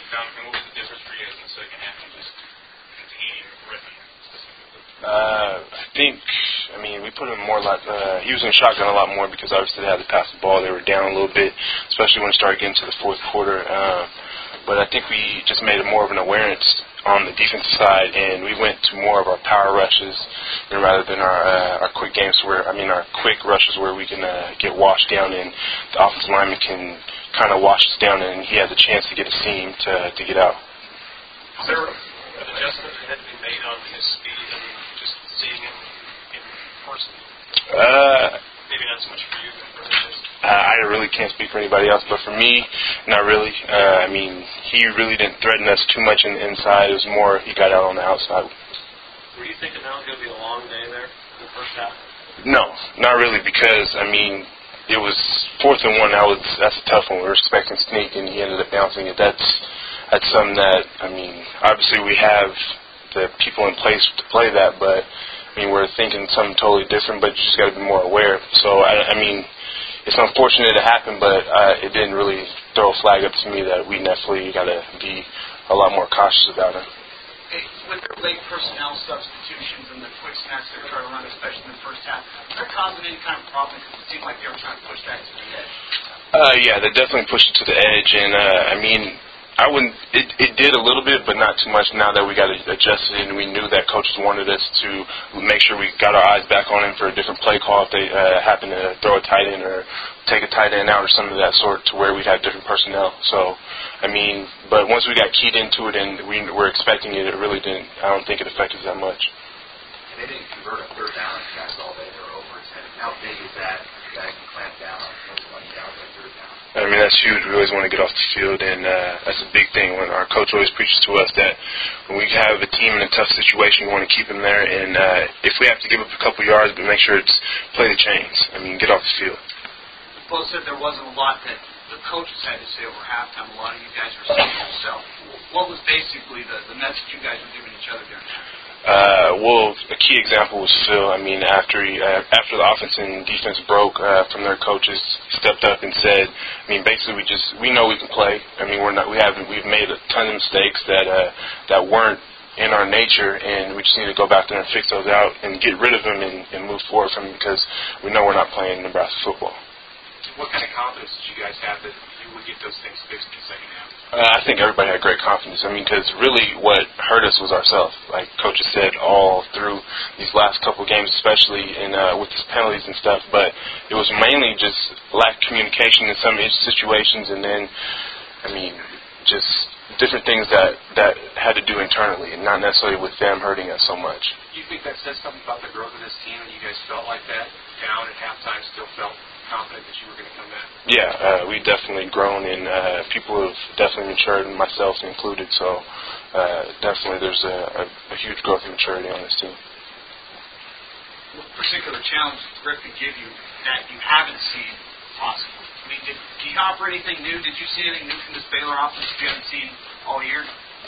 found, and what was the difference for you guys in the second half and just containing Griffin specifically? We put him more like he was in shotgun a lot more because obviously they had to pass the ball. They were down a little bit, especially when it started getting to the fourth quarter. But I think we just made more of an awareness on the defensive side, and we went to more of our power rushes rather than our quick games our quick rushes where we can get washed down and the offensive lineman can kind of wash us down and he has a chance to get a seam to get out. Is there an adjustment that had to be made on his speed and just seeing him in person? Maybe not so much for you, but for others. I really can't speak for anybody else, but for me, not really. He really didn't threaten us too much in the inside. It was more he got out on the outside. Were you thinking that was going to be a long day there in the first half? No, not really, because, it was 4th and 1. That's a tough one. We were expecting sneak, and he ended up bouncing it. That's something that, obviously we have the people in place to play that, but, we're thinking something totally different, but you just got to be more aware. So, it's unfortunate it happened, but it didn't really throw a flag up to me that we definitely got to be a lot more cautious about it. Hey, with the late personnel substitutions and the quick snacks they were trying to run, especially in the first half, did that cause any kind of problem? Because it seemed like they were trying to push that to the edge. Yeah, they definitely pushed it to the edge, and it did a little bit, but not too much. Now that we got adjusted and we knew that coaches wanted us to make sure we got our eyes back on him for a different play call if they happen to throw a tight end or take a tight end out or something of that sort, to where we'd have different personnel. So, but once we got keyed into it and we were expecting it, it really didn't. I don't think it affected us that much. And they didn't convert a third down pass all day. They were over its head. How big is that? You guys can clamp down on those down by third down. That's huge. We always want to get off the field, and that's a big thing. When our coach always preaches to us that when we have a team in a tough situation, we want to keep them there. And if we have to give up a couple yards, but make sure it's play the chains. Get off the field. Bo said there wasn't a lot that the coaches had to say over halftime. A lot of you guys were saying yourself. What was basically the message you guys were giving each other during that? A key example was Phil. After the offense and defense broke from their coaches, stepped up and said, basically we know we can play. We've made a ton of mistakes that weren't in our nature, and we just need to go back there and fix those out and get rid of them and move forward from them, because we know we're not playing Nebraska football. What kind of confidence did you guys have that you would get those things fixed in the second half? I think everybody had great confidence. Because really what hurt us was ourselves. Like Coach has said all through these last couple of games, especially with these penalties and stuff. But it was mainly just lack of communication in some situations, and then, just different things that had to do internally, and not necessarily with them hurting us so much. Do you think that says something about the growth of this team, that you guys felt like that down at halftime, still felt confident that you were going to come back? Yeah, we've definitely grown, and people have definitely matured, myself included. So definitely there's a huge growth and maturity on this team. What particular challenge did Griffin give you that you haven't seen possibly? Did he offer anything new? Did you see anything new from this Baylor offense you haven't seen all year?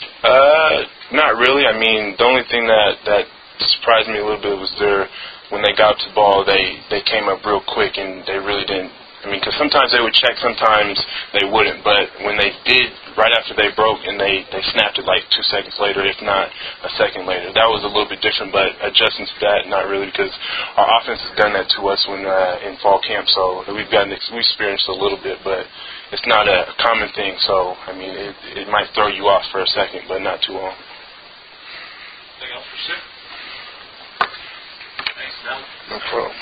Not really. The only thing that surprised me a little bit was when they got to the ball, they came up real quick, and they really didn't. Because sometimes they would check, sometimes they wouldn't. But when they did, right after they broke, and they snapped it like 2 seconds later, if not a second later. That was a little bit different, but adjusting to that, not really, because our offense has done that to us when in fall camp. So we experienced a little bit, but it's not a common thing. So, it might throw you off for a second, but not too long. Anything else for Sid? Thanks, Don. No problem.